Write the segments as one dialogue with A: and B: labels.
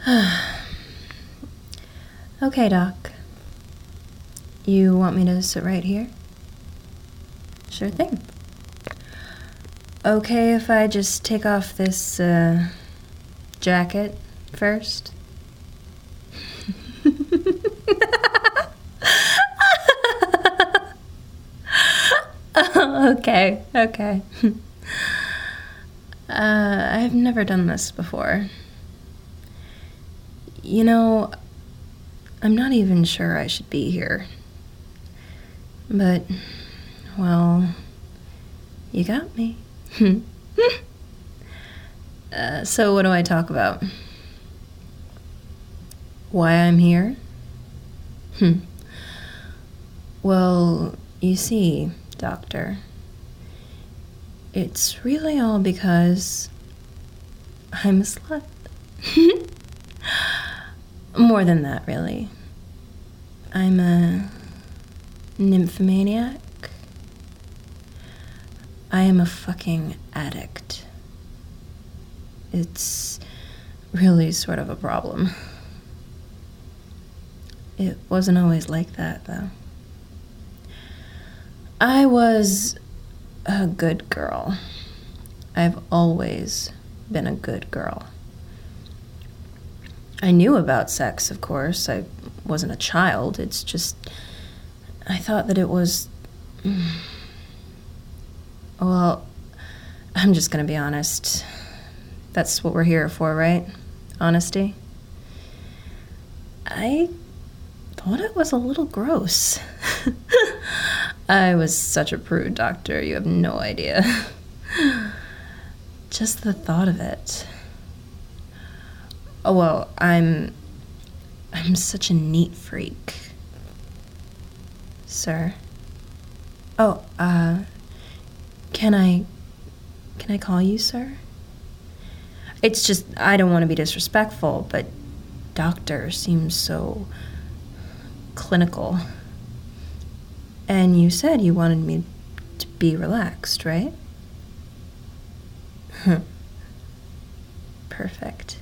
A: Okay, Doc. You want me to sit right here? Sure thing. Okay if I just take off this, jacket first? Okay. I've never done this before. You know, I'm not even sure I should be here. But, well, you got me. So what do I talk about? Why I'm here? Well, you see, Doctor, it's really all because I'm a slut. More than that, really. I'm a nymphomaniac. I am a fucking addict. It's really sort of a problem. It wasn't always like that, though. I was a good girl. I've always been a good girl. I knew about sex, of course. I wasn't a child. It's just, I thought that it was... Well, I'm just gonna be honest. That's what we're here for, right? Honesty? I thought it was a little gross. I was such a prude, Doctor. You have no idea. Just the thought of it. Oh, well, I'm such a neat freak. Sir? Oh, can I call you sir? It's just, I don't want to be disrespectful, but doctor seems so clinical. And you said you wanted me to be relaxed, right? Perfect.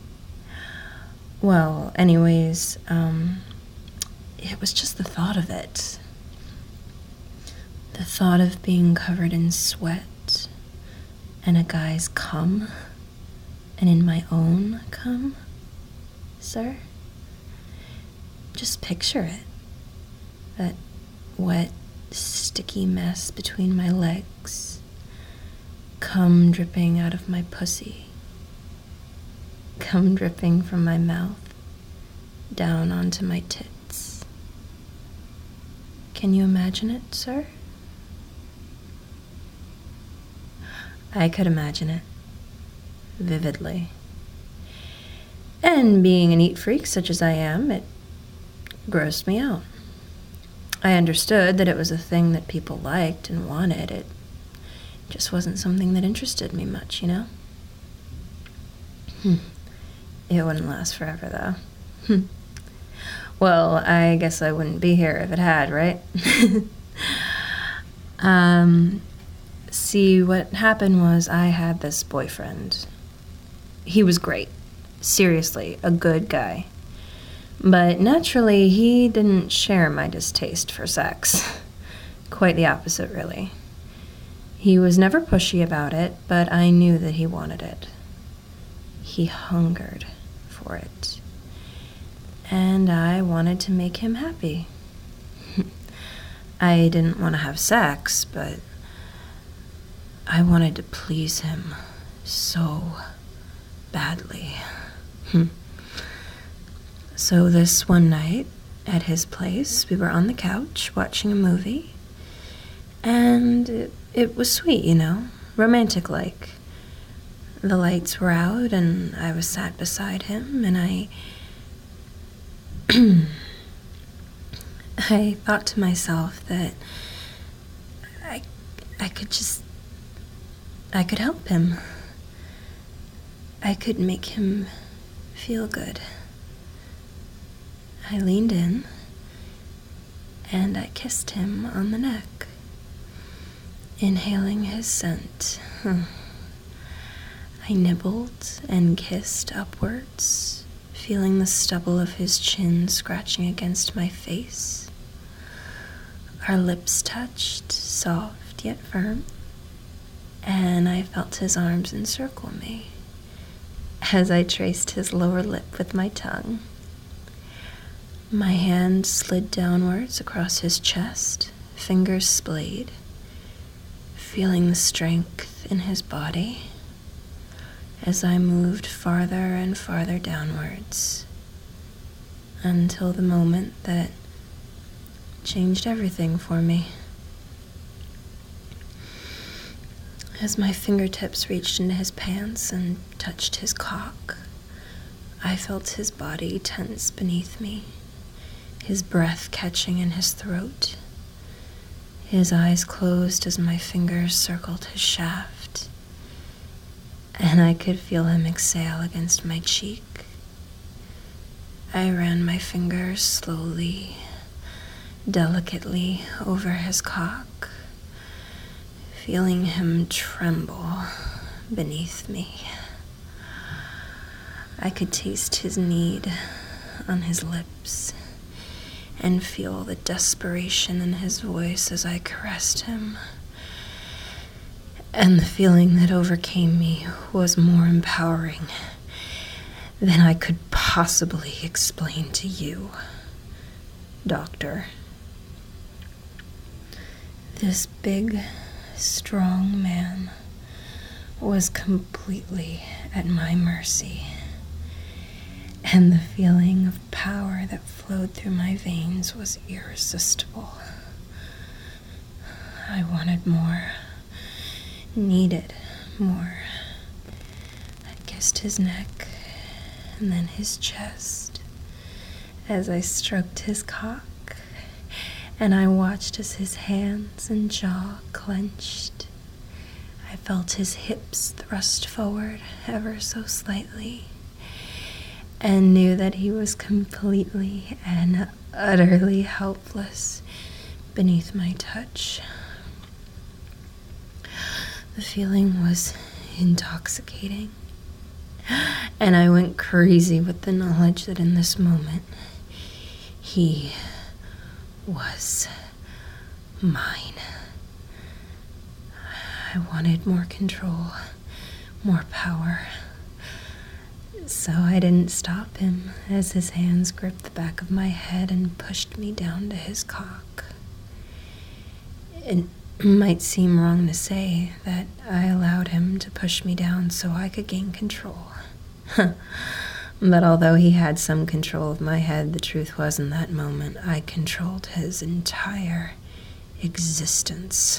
A: Well, anyways, it was just the thought of it. The thought of being covered in sweat and a guy's cum, and in my own cum, sir. Just picture it. That wet, sticky mess between my legs, cum dripping out of my pussy, cum dripping from my mouth down onto my tits. Can you imagine it, sir? I could imagine it vividly. And being a neat freak such as I am, it grossed me out. I understood that it was a thing that people liked and wanted. It just wasn't something that interested me much, you know? It wouldn't last forever, though. Well, I guess I wouldn't be here if it had, right? See, what happened was I had this boyfriend. He was great. Seriously, a good guy. But naturally, he didn't share my distaste for sex. Quite the opposite, really. He was never pushy about it, but I knew that he wanted it. He hungered for it. And I wanted to make him happy. I didn't want to have sex, but I wanted to please him so badly. So this one night, at his place, we were on the couch watching a movie, and it was sweet, you know, romantic-like. The lights were out, and I was sat beside him, and I thought to myself that I could help him. I could make him feel good. I leaned in, and I kissed him on the neck, inhaling his scent. I nibbled and kissed upwards, feeling the stubble of his chin scratching against my face. Our lips touched, soft yet firm, and I felt his arms encircle me as I traced his lower lip with my tongue. My hand slid downwards across his chest, fingers splayed, feeling the strength in his body as I moved farther and farther downwards until the moment that changed everything for me. As my fingertips reached into his pants and touched his cock, I felt his body tense beneath me, his breath catching in his throat. His eyes closed as my fingers circled his shaft, and I could feel him exhale against my cheek. I ran my fingers slowly, delicately over his cock, feeling him tremble beneath me. I could taste his need on his lips and feel the desperation in his voice as I caressed him. And the feeling that overcame me was more empowering than I could possibly explain to you, Doctor. This big, strong man was completely at my mercy, and the feeling of power that flowed through my veins was irresistible. I wanted more, needed more. I kissed his neck and then his chest as I stroked his cock, and I watched as his hands and jaw clenched. I felt his hips thrust forward ever so slightly, and knew that he was completely and utterly helpless beneath my touch. The feeling was intoxicating, and I went crazy with the knowledge that in this moment, he was mine. I wanted more control, more power. So I didn't stop him as his hands gripped the back of my head and pushed me down to his cock. It might seem wrong to say that I allowed him to push me down so I could gain control. But although he had some control of my head, the truth was in that moment I controlled his entire existence.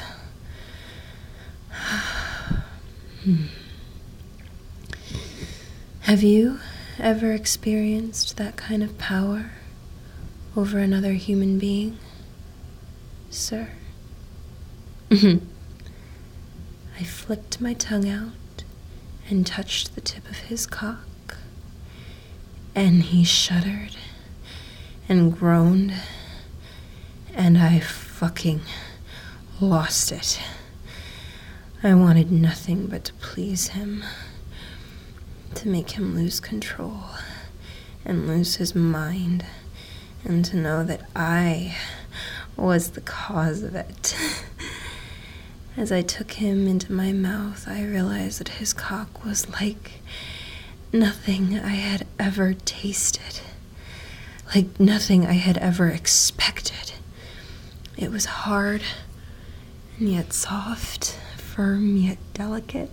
A: Have you ever experienced that kind of power over another human being, sir? I flicked my tongue out and touched the tip of his cock, and he shuddered and groaned, and I fucking lost it. I wanted nothing but to please him, to make him lose control and lose his mind, and to know that I was the cause of it. As I took him into my mouth, I realized that his cock was like nothing I had ever tasted, like nothing I had ever expected. It was hard and yet soft, firm yet delicate.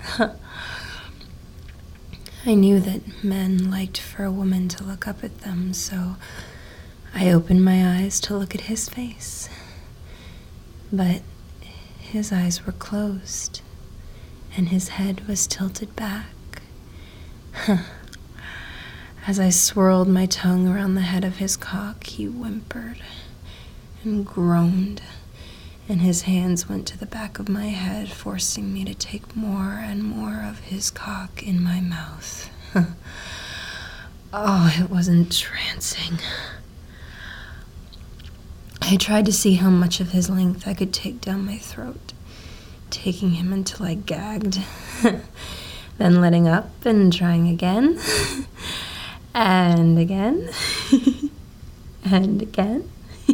A: I knew that men liked for a woman to look up at them, so I opened my eyes to look at his face. But his eyes were closed, and his head was tilted back. As I swirled my tongue around the head of his cock, he whimpered and groaned, and his hands went to the back of my head, forcing me to take more and more of his cock in my mouth. Oh, it was entrancing. I tried to see how much of his length I could take down my throat, taking him until I gagged, then letting up and trying again. And again. And again.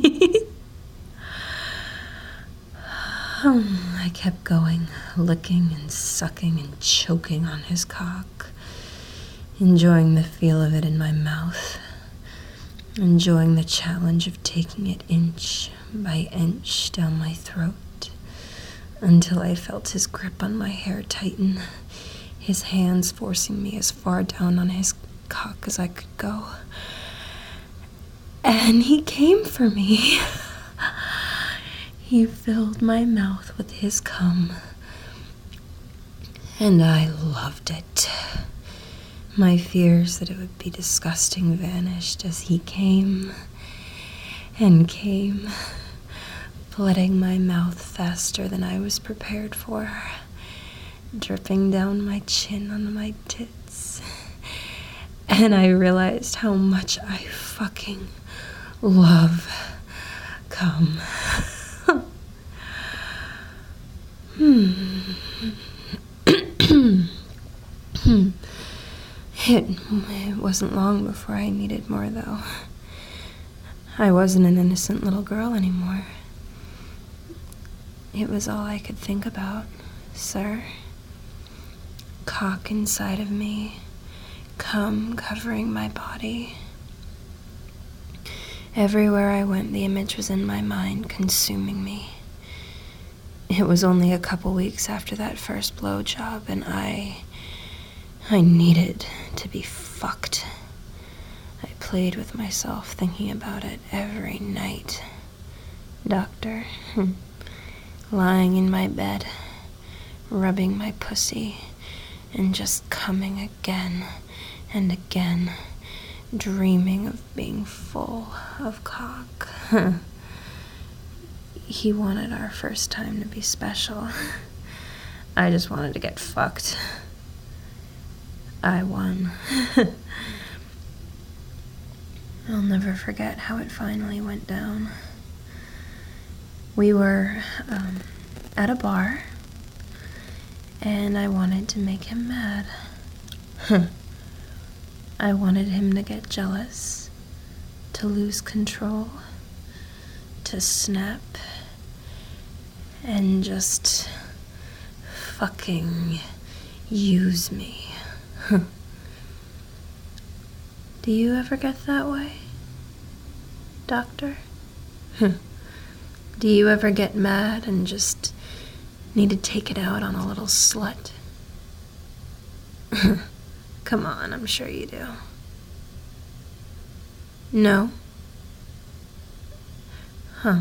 A: I kept going, licking and sucking and choking on his cock, enjoying the feel of it in my mouth, enjoying the challenge of taking it inch by inch down my throat, until I felt his grip on my hair tighten, his hands forcing me as far down on his cock as I could go. And he came for me. He filled my mouth with his cum, and I loved it. My fears that it would be disgusting vanished as he came and came, flooding my mouth faster than I was prepared for, dripping down my chin onto my tits. And I realized how much I fucking love cum. It wasn't long before I needed more, though. I wasn't an innocent little girl anymore. It was all I could think about, sir. Cock inside of me, cum covering my body. Everywhere I went, the image was in my mind, consuming me. It was only a couple weeks after that first blowjob, and I needed to be fucked. I played with myself, thinking about it every night. Doctor, lying in my bed, rubbing my pussy, and just coming again and again, dreaming of being full of cock. He wanted our first time to be special. I just wanted to get fucked. I won. I'll never forget how it finally went down. We were at a bar, and I wanted to make him mad. I wanted him to get jealous, to lose control, to snap, and just fucking use me. Do you ever get that way, Doctor? Do you ever get mad and just need to take it out on a little slut? Come on, I'm sure you do. No? Huh.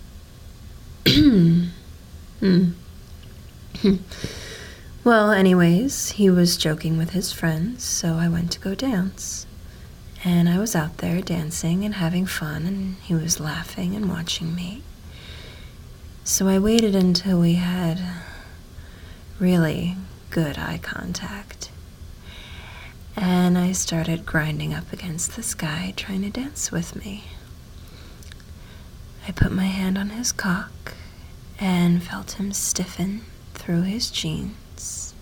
A: Well, anyways, he was joking with his friends, so I went to go dance. And I was out there dancing and having fun, and he was laughing and watching me. So I waited until we had really good eye contact. And I started grinding up against this guy trying to dance with me. I put my hand on his cock and felt him stiffen through his jeans.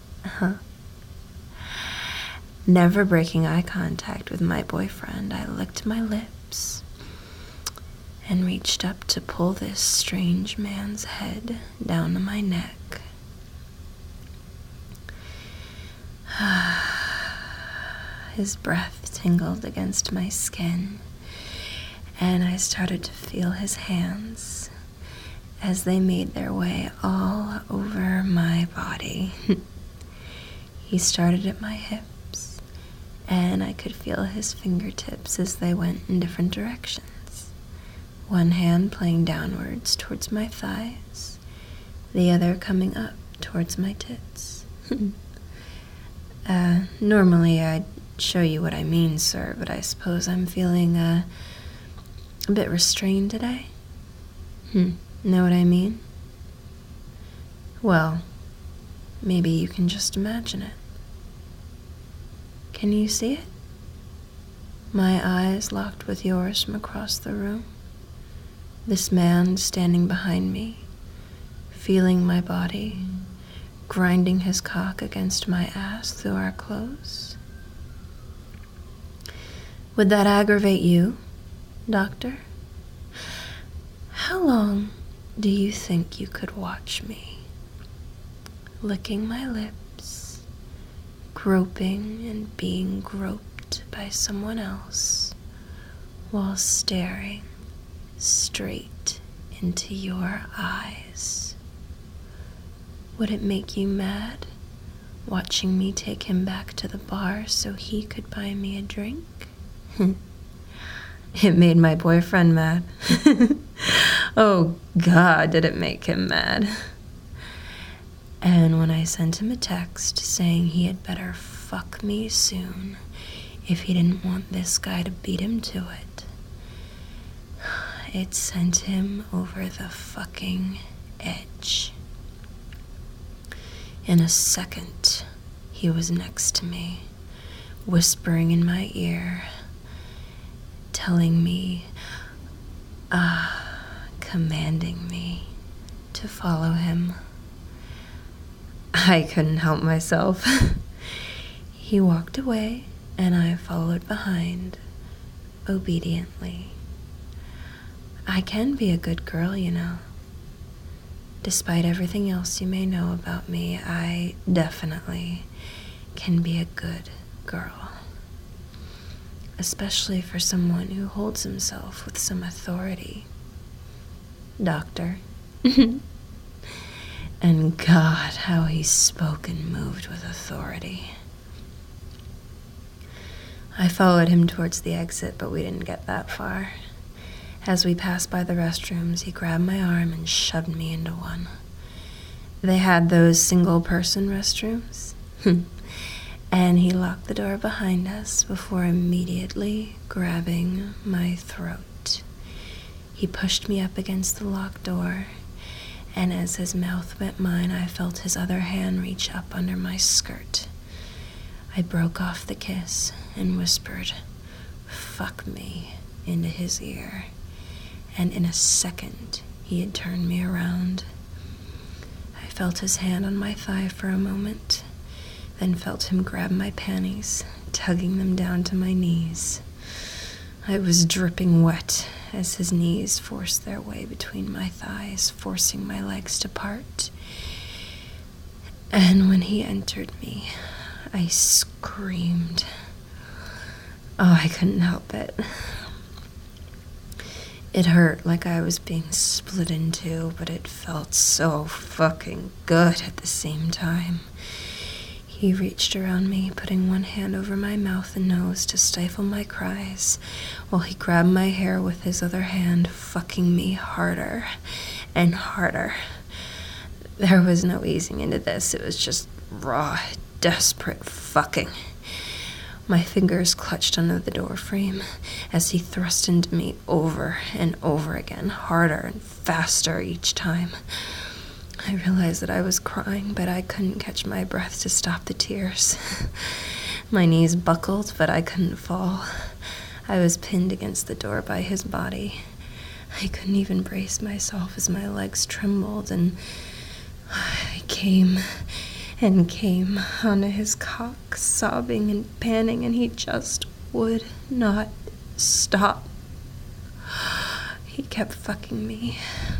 A: Never breaking eye contact with my boyfriend, I licked my lips and reached up to pull this strange man's head down to my neck. His breath tingled against my skin, and I started to feel his hands as they made their way all over my body. He started at my hips, and I could feel his fingertips as they went in different directions. One hand playing downwards towards my thighs, the other coming up towards my tits. Normally I'd show you what I mean, sir, but I suppose I'm feeling a bit restrained today. Know what I mean? Well, maybe you can just imagine it. Can you see it? My eyes locked with yours from across the room. This man standing behind me, feeling my body, grinding his cock against my ass through our clothes. Would that aggravate you, Doctor? How long do you think you could watch me? Licking my lips, groping and being groped by someone else, while staring straight into your eyes. Would it make you mad, watching me take him back to the bar so he could buy me a drink? It made my boyfriend mad. Oh God, did it make him mad. And when I sent him a text saying he had better fuck me soon if he didn't want this guy to beat him to it, it sent him over the fucking edge. In a second, he was next to me, whispering in my ear, telling me, commanding me to follow him. I couldn't help myself. He walked away, and I followed behind, obediently. I can be a good girl, you know. Despite everything else you may know about me, I definitely can be a good girl. Especially for someone who holds himself with some authority. Doctor. And God, how he spoke and moved with authority. I followed him towards the exit, but we didn't get that far. As we passed by the restrooms, he grabbed my arm and shoved me into one. They had those single-person restrooms. And he locked the door behind us before immediately grabbing my throat. He pushed me up against the locked door, and as his mouth met mine, I felt his other hand reach up under my skirt. I broke off the kiss and whispered, "Fuck me," into his ear, and in a second, he had turned me around. I felt his hand on my thigh for a moment, then felt him grab my panties, tugging them down to my knees. I was dripping wet as his knees forced their way between my thighs, forcing my legs to part. And when he entered me, I screamed. Oh, I couldn't help it. It hurt like I was being split in two, but it felt so fucking good at the same time. He reached around me, putting one hand over my mouth and nose to stifle my cries, while he grabbed my hair with his other hand, fucking me harder and harder. There was no easing into this. It was just raw, desperate fucking. My fingers clutched under the door frame as he thrust into me over and over again, harder and faster each time. I realized that I was crying, but I couldn't catch my breath to stop the tears. My knees buckled, but I couldn't fall. I was pinned against the door by his body. I couldn't even brace myself as my legs trembled, and I came and came onto his cock, sobbing and panting, and he just would not stop. He kept fucking me,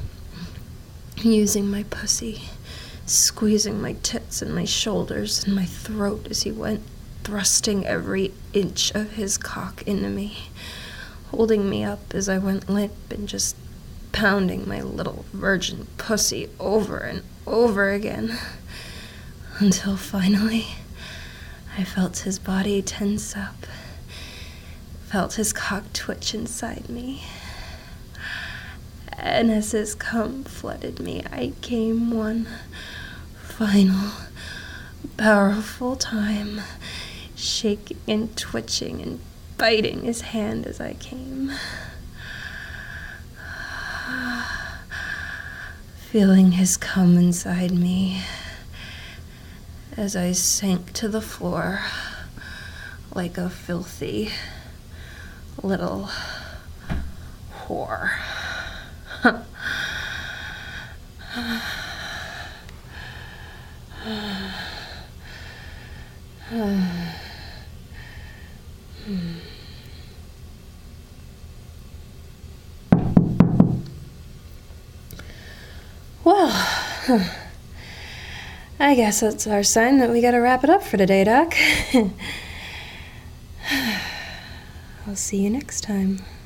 A: using my pussy, squeezing my tits and my shoulders and my throat as he went, thrusting every inch of his cock into me, holding me up as I went limp and just pounding my little virgin pussy over and over again, until finally I felt his body tense up, felt his cock twitch inside me. And as his cum flooded me, I came one final, powerful time, shaking and twitching and biting his hand as I came. Feeling his cum inside me as I sank to the floor like a filthy little whore. I guess that's our sign that we gotta wrap it up for today, Doc. I'll see you next time.